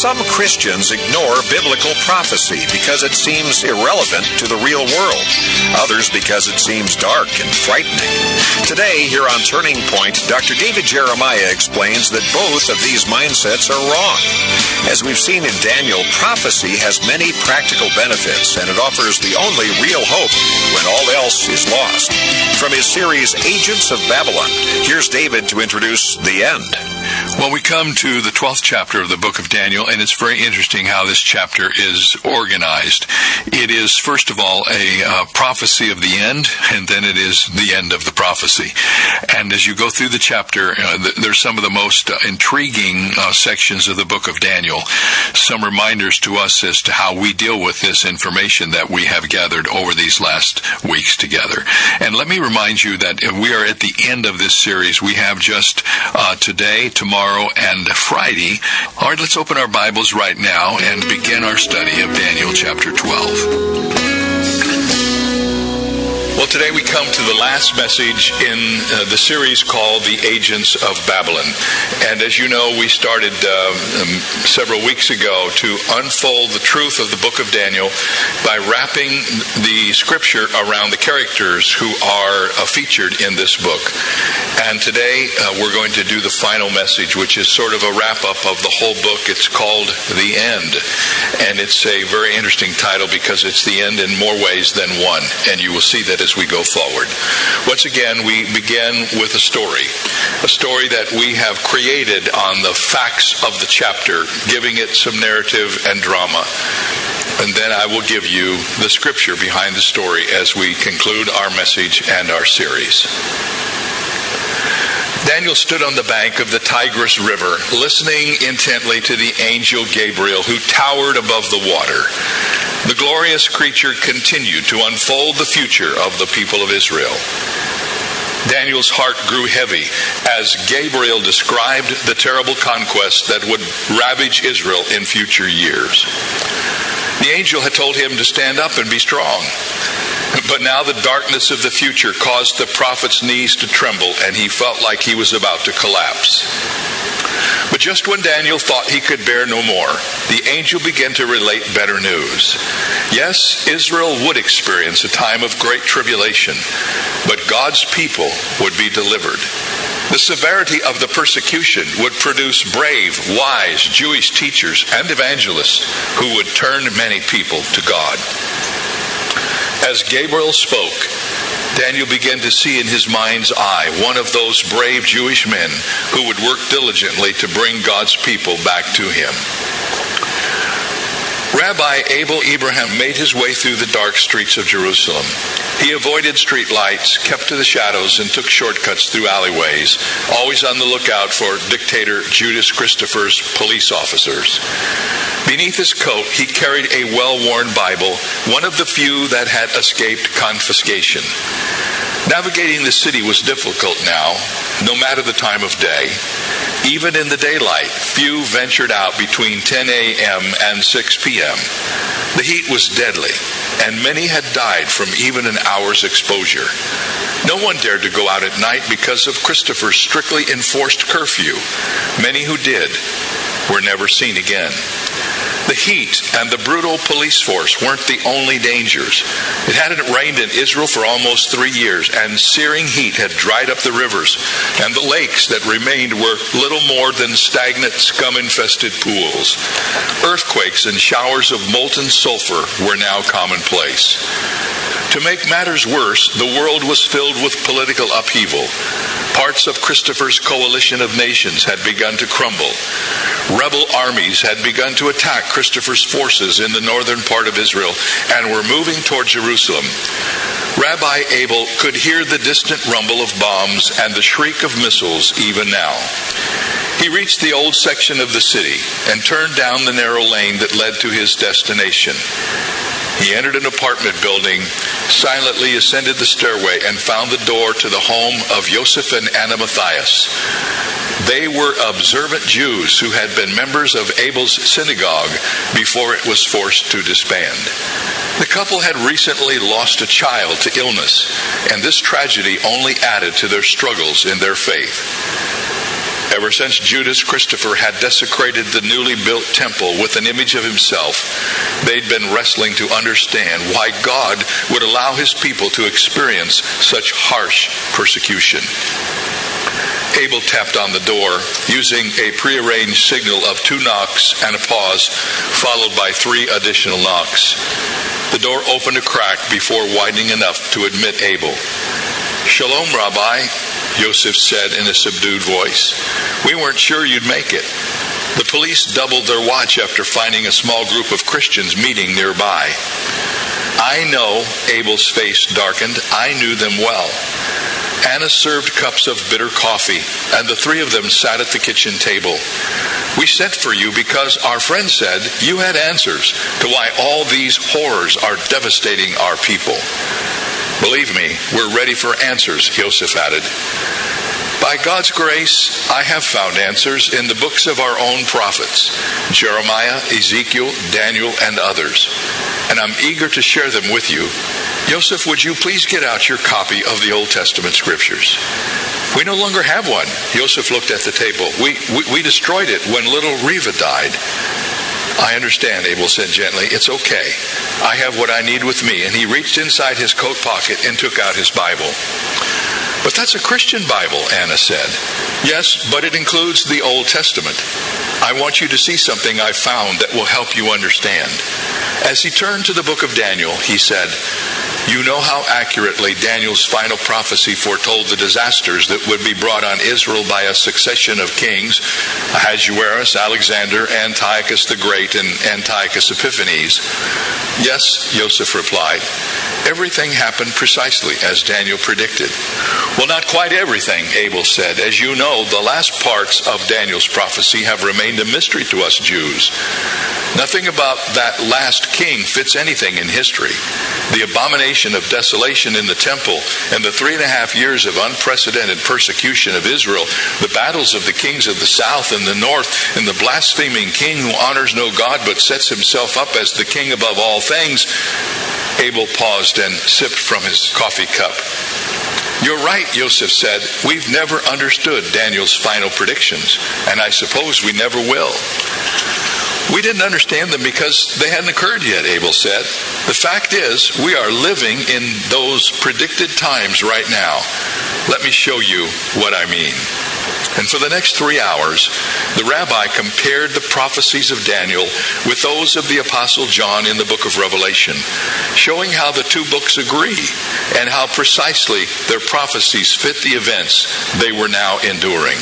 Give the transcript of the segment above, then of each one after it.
Some Christians ignore biblical prophecy because it seems irrelevant to the real world. Others because it seems dark and frightening. Today, here on Turning Point, Dr. David Jeremiah explains that both of these mindsets are wrong. As we've seen in Daniel, prophecy has many practical benefits, and it offers the only real hope when all else is lost. From his series, Agents of Babylon, here's David to introduce the end. Well, we come to the 12th chapter of the book of Daniel, and it's very interesting how this chapter is organized. It is, first of all, a prophecy of the end, and then it is the end of the prophecy. And as you go through the chapter, there's some of the most intriguing sections of the book of Daniel, some reminders to us as to how we deal with this information that we have gathered over these last weeks together. And let me remind you that we are at the end of this series. We have just today, tomorrow, and Friday. All right, let's open our Bibles right now and begin our study of Daniel chapter 12. Well, today we come to the last message in the series called The Agents of Babylon. And as you know, we started several weeks ago to unfold the truth of the book of Daniel by wrapping the scripture around the characters who are featured in this book. And today we're going to do the final message, which is sort of a wrap-up of the whole book. It's called The End. And it's a very interesting title because it's the end in more ways than one. And you will see that as we go forward. Once again, we begin with a story that we have created on the facts of the chapter, giving it some narrative and drama. And then I will give you the scripture behind the story as we conclude our message and our series. Daniel stood on the bank of the Tigris River, listening intently to the angel Gabriel, who towered above the water. The glorious creature continued to unfold the future of the people of Israel. Daniel's heart grew heavy as Gabriel described the terrible conquest that would ravage Israel in future years. The angel had told him to stand up and be strong. But now the darkness of the future caused the prophet's knees to tremble, and he felt like he was about to collapse. But just when Daniel thought he could bear no more, the angel began to relate better news. Yes, Israel would experience a time of great tribulation, but God's people would be delivered. The severity of the persecution would produce brave, wise Jewish teachers and evangelists who would turn many people to God. As Gabriel spoke, Daniel began to see in his mind's eye one of those brave Jewish men who would work diligently to bring God's people back to him. Rabbi Abel Abraham made his way through the dark streets of Jerusalem. He avoided street lights, kept to the shadows, and took shortcuts through alleyways, always on the lookout for dictator Judas Christopher's police officers. Beneath his coat, he carried a well-worn Bible, one of the few that had escaped confiscation. Navigating the city was difficult now, no matter the time of day. Even in the daylight, few ventured out between 10 a.m. and 6 p.m. The heat was deadly, and many had died from even an hour's exposure. No one dared to go out at night because of Christopher's strictly enforced curfew. Many who did were never seen again. The heat and the brutal police force weren't the only dangers. It hadn't rained in Israel for almost 3 years, and searing heat had dried up the rivers, and the lakes that remained were little more than stagnant, scum-infested pools. Earthquakes and showers of molten sulfur were now commonplace. To make matters worse, the world was filled with political upheaval. Parts of Christopher's coalition of nations had begun to crumble. Rebel armies had begun to attack Christopher's forces in the northern part of Israel and were moving toward Jerusalem. Rabbi Abel could hear the distant rumble of bombs and the shriek of missiles even now. He reached the old section of the city and turned down the narrow lane that led to his destination. He entered an apartment building, silently ascended the stairway, and found the door to the home of Joseph and Anna Matthias. They were observant Jews who had been members of Abel's synagogue before it was forced to disband. The couple had recently lost a child to illness, and this tragedy only added to their struggles in their faith. Ever since Judas Christopher had desecrated the newly built temple with an image of himself, they'd been wrestling to understand why God would allow his people to experience such harsh persecution. Abel tapped on the door using a prearranged signal of 2 knocks and a pause, followed by 3 additional knocks. The door opened a crack before widening enough to admit Abel. "Shalom, Rabbi," Yosef said in a subdued voice. "We weren't sure you'd make it." The police doubled their watch after finding a small group of Christians meeting nearby. "I know," Abel's face darkened. "I knew them well." Anna served cups of bitter coffee, and the 3 of them sat at the kitchen table. "We sent for you because our friend said you had answers to why all these horrors are devastating our people." "Believe me, we're ready for answers," Yosef added. "By God's grace, I have found answers in the books of our own prophets, Jeremiah, Ezekiel, Daniel, and others, and I'm eager to share them with you. Yosef, would you please get out your copy of the Old Testament scriptures?" "We no longer have one." Yosef looked at the table. We destroyed it when little Reva died." "I understand," Abel said gently. "It's okay. I have what I need with me." And he reached inside his coat pocket and took out his Bible. "But that's a Christian Bible," Anna said. "Yes, but it includes the Old Testament. I want you to see something I found that will help you understand." As he turned to the book of Daniel, he said, "You know how accurately Daniel's final prophecy foretold the disasters that would be brought on Israel by a succession of kings, Ahasuerus, Alexander, Antiochus the Great, and Antiochus Epiphanes." "Yes," Yosef replied. "Everything happened precisely as Daniel predicted." "Well, not quite everything," Abel said. "As you know, the last parts of Daniel's prophecy have remained a mystery to us Jews. Nothing about that last king fits anything in history. The abomination of desolation in the temple and the 3.5 years of unprecedented persecution of Israel, the battles of the kings of the south and the north, and the blaspheming king who honors no God but sets himself up as the king above all things." Abel paused and sipped from his coffee cup. "You're right," Yosef said. "We've never understood Daniel's final predictions, and I suppose we never will." "We didn't understand them because they hadn't occurred yet," Abel said. "The fact is, we are living in those predicted times right now. Let me show you what I mean." And for the next 3 hours, the rabbi compared the prophecies of Daniel with those of the Apostle John in the book of Revelation, showing how the 2 books agree and how precisely their prophecies fit the events they were now enduring.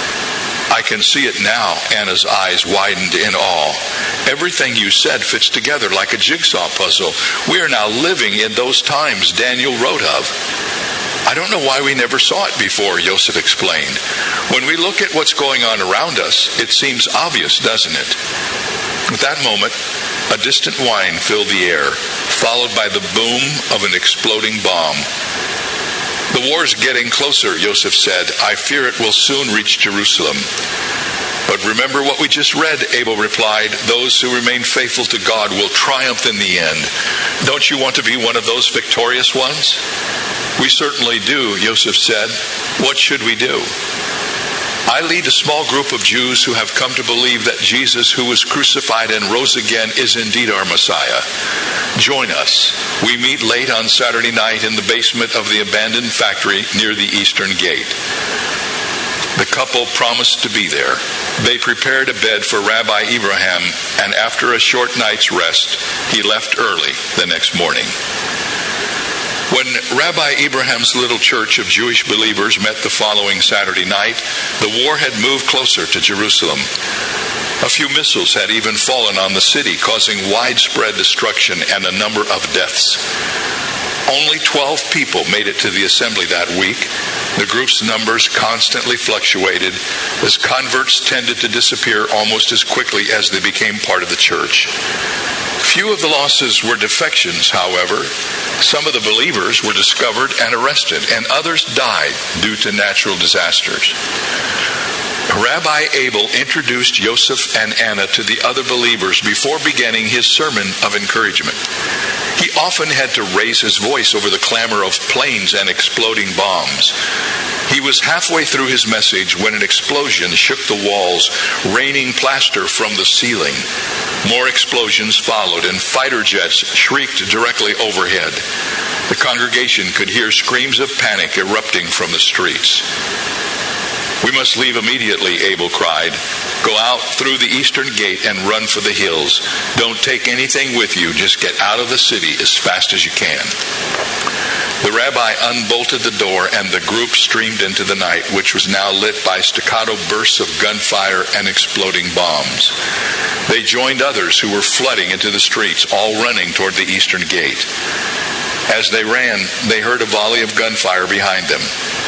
"I can see it now," Anna's eyes widened in awe. "Everything you said fits together like a jigsaw puzzle. We are now living in those times Daniel wrote of." "I don't know why we never saw it before," Yosef explained. "When we look at what's going on around us, it seems obvious, doesn't it?" At that moment, a distant whine filled the air, followed by the boom of an exploding bomb. "The war's getting closer," Yosef said. "I fear it will soon reach Jerusalem." "But remember what we just read," Abel replied. "Those who remain faithful to God will triumph in the end. Don't you want to be one of those victorious ones?" "We certainly do," Yosef said. "What should we do?" "I lead a small group of Jews who have come to believe that Jesus, who was crucified and rose again, is indeed our Messiah. Join us. We meet late on Saturday night in the basement of the abandoned factory near the eastern gate." The couple promised to be there. They prepared a bed for Rabbi Abraham, and after a short night's rest, he left early the next morning. When Rabbi Abraham's little church of Jewish believers met the following Saturday night, the war had moved closer to Jerusalem. A few missiles had even fallen on the city, causing widespread destruction and a number of deaths. Only 12 people made it to the assembly that week. The group's numbers constantly fluctuated, as converts tended to disappear almost as quickly as they became part of the church. Few of the losses were defections, however. Some of the believers were discovered and arrested, and others died due to natural disasters. Rabbi Abel introduced Yosef and Anna to the other believers before beginning his sermon of encouragement. He often had to raise his voice over the clamor of planes and exploding bombs. He was halfway through his message when an explosion shook the walls, raining plaster from the ceiling. More explosions followed, and fighter jets shrieked directly overhead. The congregation could hear screams of panic erupting from the streets. "We must leave immediately," Abel cried. "Go out through the eastern gate and run for the hills. Don't take anything with you. Just get out of the city as fast as you can." The rabbi unbolted the door, and the group streamed into the night, which was now lit by staccato bursts of gunfire and exploding bombs. They joined others who were flooding into the streets, all running toward the eastern gate. As they ran, they heard a volley of gunfire behind them.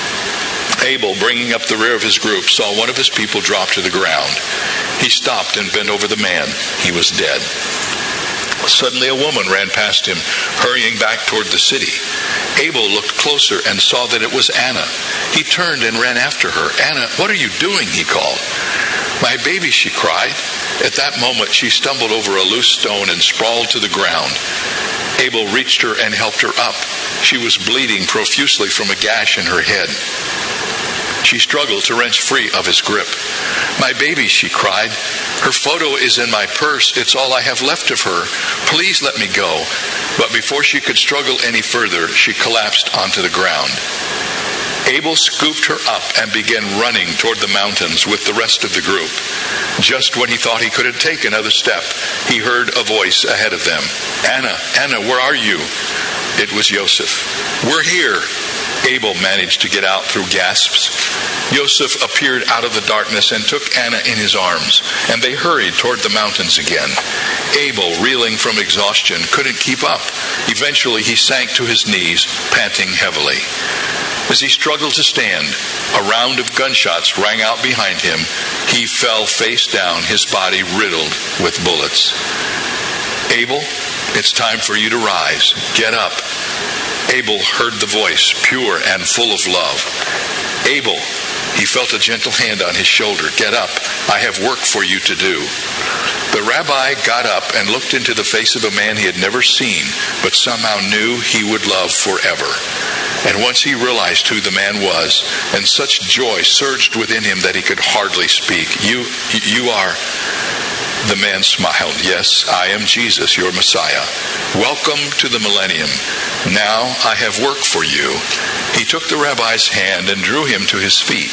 Abel, bringing up the rear of his group, saw one of his people drop to the ground. He stopped and bent over the man. He was dead. Suddenly a woman ran past him, hurrying back toward the city. Abel looked closer and saw that it was Anna. He turned and ran after her. "Anna, what are you doing?" he called. "My baby," she cried. At that moment she stumbled over a loose stone and sprawled to the ground. Abel reached her and helped her up. She was bleeding profusely from a gash in her head. She struggled to wrench free of his grip. "My baby," she cried. "Her photo is in my purse. It's all I have left of her. Please let me go." But before she could struggle any further, she collapsed onto the ground. Abel scooped her up and began running toward the mountains with the rest of the group. Just when he thought he couldn't take another step, he heard a voice ahead of them. "Anna, Anna, where are you?" It was Joseph. "We're here." Abel managed to get out through gasps. Joseph appeared out of the darkness and took Anna in his arms, and they hurried toward the mountains again. Abel, reeling from exhaustion, couldn't keep up. Eventually he sank to his knees, panting heavily. As he struggled to stand, a round of gunshots rang out behind him. He fell face down, his body riddled with bullets. "Abel, it's time for you to rise. Get up." Abel heard the voice, pure and full of love. "Abel," he felt a gentle hand on his shoulder. "Get up. I have work for you to do." The rabbi got up and looked into the face of a man he had never seen, but somehow knew he would love forever. And once he realized who the man was, and such joy surged within him that he could hardly speak. You are... The man smiled. "Yes, I am Jesus, your Messiah. Welcome to the millennium. Now I have work for you." He took the rabbi's hand and drew him to his feet.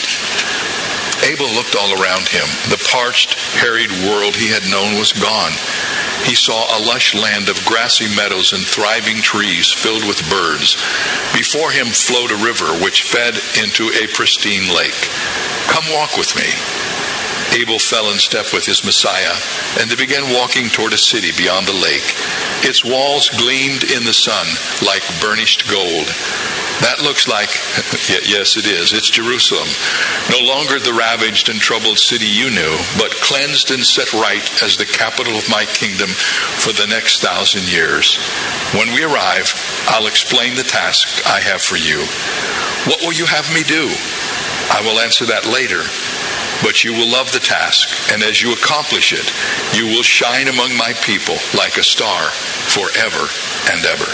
Abel looked all around him. The parched, harried world he had known was gone. He saw a lush land of grassy meadows and thriving trees filled with birds. Before him flowed a river which fed into a pristine lake. "Come walk with me." Abel fell in step with his Messiah, and they began walking toward a city beyond the lake. Its walls gleamed in the sun like burnished gold. That looks like, yes it is, it's Jerusalem. No longer the ravaged and troubled city you knew, but cleansed and set right as the capital of my kingdom for the next 1,000 years. When we arrive, I'll explain the task I have for you. What will you have me do? I will answer that later. But you will love the task, and as you accomplish it, you will shine among my people like a star forever and ever.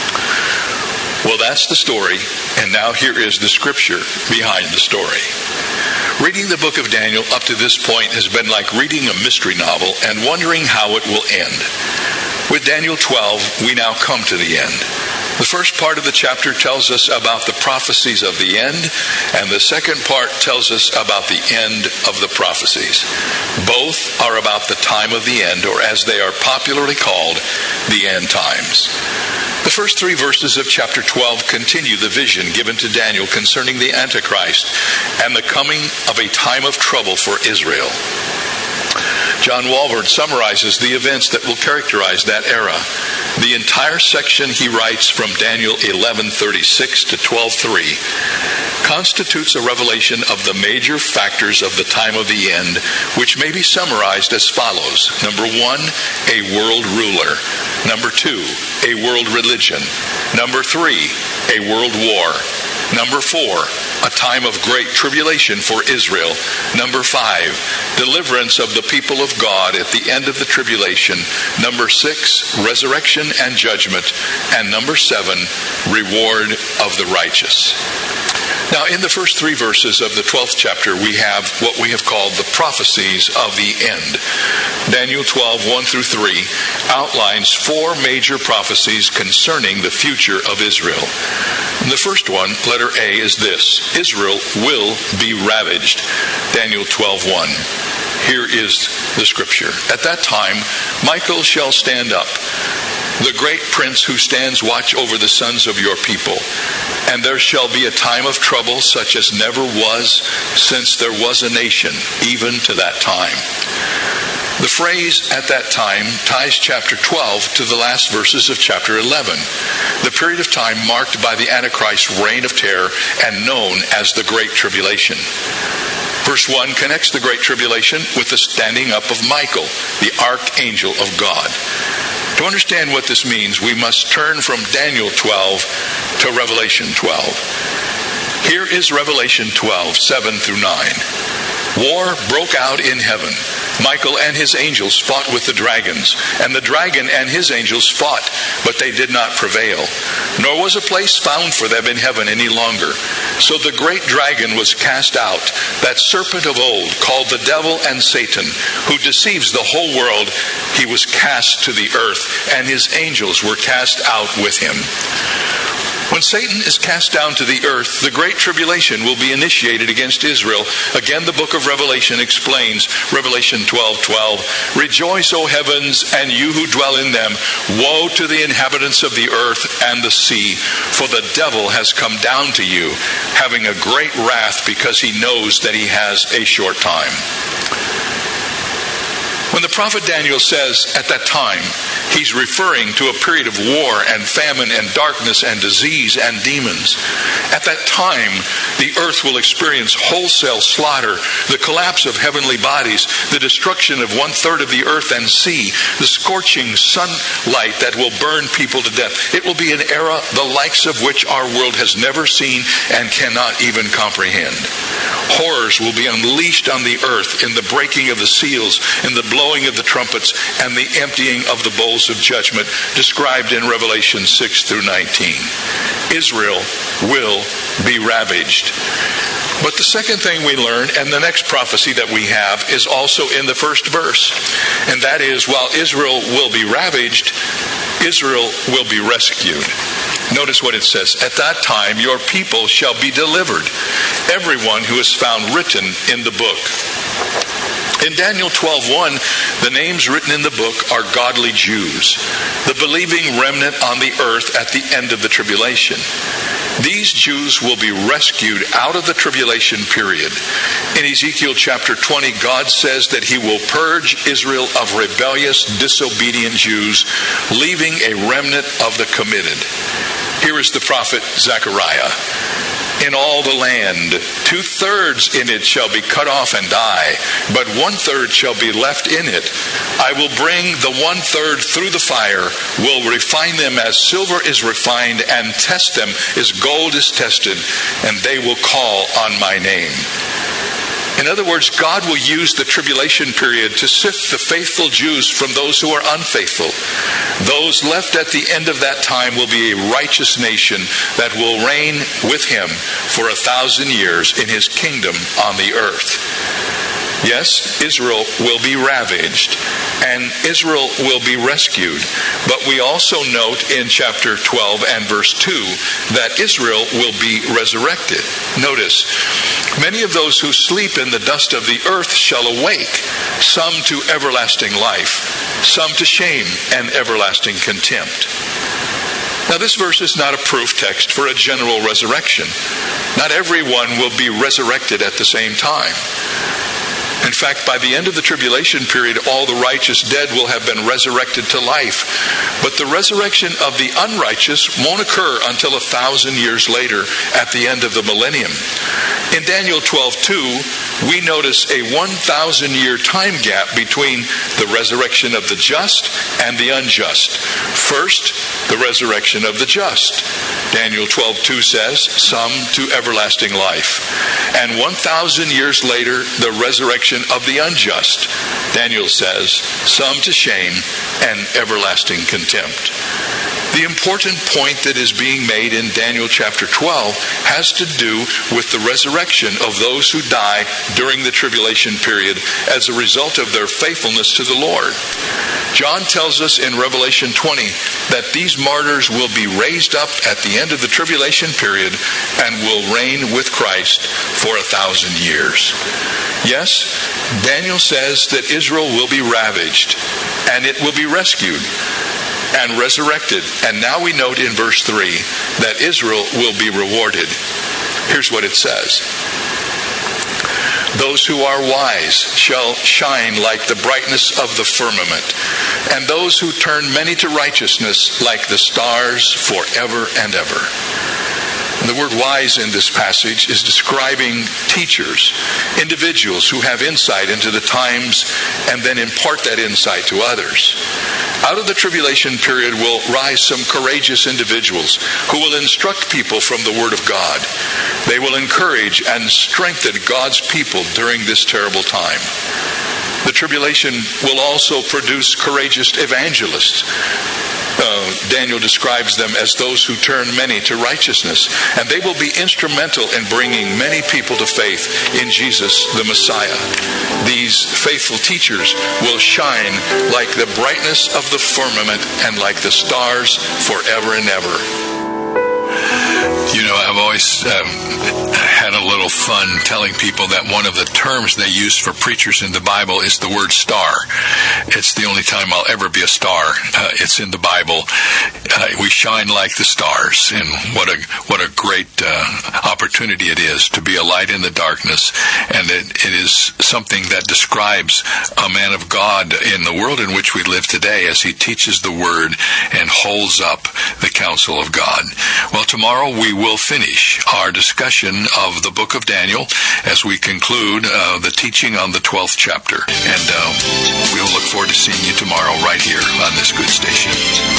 Well, that's the story, and now here is the scripture behind the story. Reading the book of Daniel up to this point has been like reading a mystery novel and wondering how it will end. With Daniel 12, we now come to the end. The first part of the chapter tells us about the prophecies of the end, and the second part tells us about the end of the prophecies. Both are about the time of the end, or as they are popularly called, the end times. The first 3 verses of chapter 12 continue the vision given to Daniel concerning the Antichrist and the coming of a time of trouble for Israel. John Walvoord summarizes the events that will characterize that era. The entire section he writes from Daniel 11:36 to 12:3 constitutes a revelation of the major factors of the time of the end, which may be summarized as follows. Number 1, a world ruler. Number 2, a world religion. Number 3, a world war. Number 4, a time of great tribulation for Israel. Number 5, deliverance of the people of God at the end of the tribulation. Number 6, resurrection and judgment. And number 7, reward of the righteous. Now, in the first 3 verses of the 12th chapter, we have what we have called the prophecies of the end. Daniel 12, 1 through 3, outlines 4 major prophecies concerning the future of Israel. And the first one, letter A, is this: Israel will be ravaged. Daniel 12, 1. Here is the scripture. At that time, Michael shall stand up, the great prince who stands watch over the sons of your people. And there shall be a time of trouble such as never was since there was a nation, even to that time. The phrase "at that time" ties chapter 12 to the last verses of chapter 11, the period of time marked by the Antichrist's reign of terror and known as the Great Tribulation. Verse 1 connects the Great Tribulation with the standing up of Michael, the archangel of God. To understand what this means, we must turn from Daniel 12 to Revelation 12. Here is Revelation 12, 7 through 9. War broke out in heaven. Michael and his angels fought with the dragons, and the dragon and his angels fought, but they did not prevail. Nor was a place found for them in heaven any longer. So the great dragon was cast out, that serpent of old, called the devil and Satan, who deceives the whole world. He was cast to the earth, and his angels were cast out with him. When Satan is cast down to the earth, the Great Tribulation will be initiated against Israel. Again, the book of Revelation explains, Revelation 12:12, "Rejoice, O heavens, and you who dwell in them. Woe to the inhabitants of the earth and the sea, for the devil has come down to you, having a great wrath, because he knows that he has a short time." When the prophet Daniel says, "at that time," he's referring to a period of war and famine and darkness and disease and demons. At that time, the earth will experience wholesale slaughter, the collapse of heavenly bodies, the destruction of 1/3 of the earth and sea, the scorching sunlight that will burn people to death. It will be an era the likes of which our world has never seen and cannot even comprehend. Horrors will be unleashed on the earth in the breaking of the seals, in the blowing of the trumpets, and the emptying of the bowls of judgment, described in Revelation 6 through 19. Israel will be ravaged. But the second thing we learn, and the next prophecy that we have, is also in the first verse. And that is, while Israel will be ravaged, Israel will be rescued. Notice what it says: "At that time your people shall be delivered, everyone who is found written in the book." In Daniel 12:1, the names written in the book are godly Jews, the believing remnant on the earth at the end of the tribulation. These Jews will be rescued out of the tribulation period. In Ezekiel chapter 20, God says that he will purge Israel of rebellious, disobedient Jews, leaving a remnant of the committed. Here is the prophet Zechariah. "In all the land, 2/3 in it shall be cut off and die, but 1/3 shall be left in it. I will bring the 1/3 through the fire, will refine them as silver is refined, and test them as gold is tested, and they will call on my name." In other words, God will use the tribulation period to sift the faithful Jews from those who are unfaithful. Those left at the end of that time will be a righteous nation that will reign with him for 1,000 years in his kingdom on the earth. Yes, Israel will be ravaged, and Israel will be rescued. But we also note in chapter 12 and verse 2 that Israel will be resurrected. Notice, "Many of those who sleep in the dust of the earth shall awake, some to everlasting life, some to shame and everlasting contempt." Now, this verse is not a proof text for a general resurrection. Not everyone will be resurrected at the same time. In fact, by the end of the tribulation period, all the righteous dead will have been resurrected to life. But the resurrection of the unrighteous won't occur until 1,000 years later at the end of the millennium. In Daniel 12:2, we notice a 1,000-year time gap between the resurrection of the just and the unjust. First, the resurrection of the just. Daniel 12:2 says, "Some to everlasting life." And 1,000 years later, the resurrection of the unjust. Daniel says, "Some to shame and everlasting contempt." The important point that is being made in Daniel chapter 12 has to do with the resurrection of those who die during the tribulation period as a result of their faithfulness to the Lord. John tells us in Revelation 20 that these martyrs will be raised up at the end of the tribulation period and will reign with Christ for 1,000 years. Yes, Daniel says that Israel will be ravaged and it will be rescued and resurrected. And now we note in verse 3 that Israel will be rewarded. Here's what it says. Those who are wise shall shine like the brightness of the firmament, and those who turn many to righteousness like the stars forever and ever. The word wise in this passage is describing teachers, individuals who have insight into the times and then impart that insight to others. Out of the tribulation period will rise some courageous individuals who will instruct people from the Word of God. They will encourage and strengthen God's people during this terrible time. The tribulation will also produce courageous evangelists. Daniel describes them as those who turn many to righteousness, and they will be instrumental in bringing many people to faith in Jesus the Messiah. These faithful teachers will shine like the brightness of the firmament and like the stars forever and ever. You know, I've always had a little fun telling people that one of the terms they use for preachers in the Bible is the word star. It's the only time I'll ever be a star. It's in the Bible. We shine like the stars, and what a great opportunity it is to be a light in the darkness. And it is something that describes a man of God in the world in which we live today as he teaches the Word and holds up the counsel of God. Well, tomorrow we will finish our discussion of the book of Daniel as we conclude the teaching on the 12th chapter. And we'll look forward to seeing you tomorrow right here on this good station.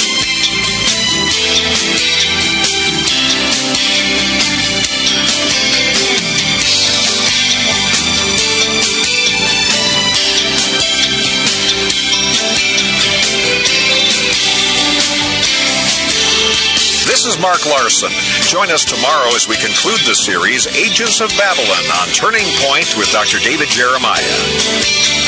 This is Mark Larson. Join us tomorrow as we conclude the series, Ages of Babylon, on Turning Point with Dr. David Jeremiah.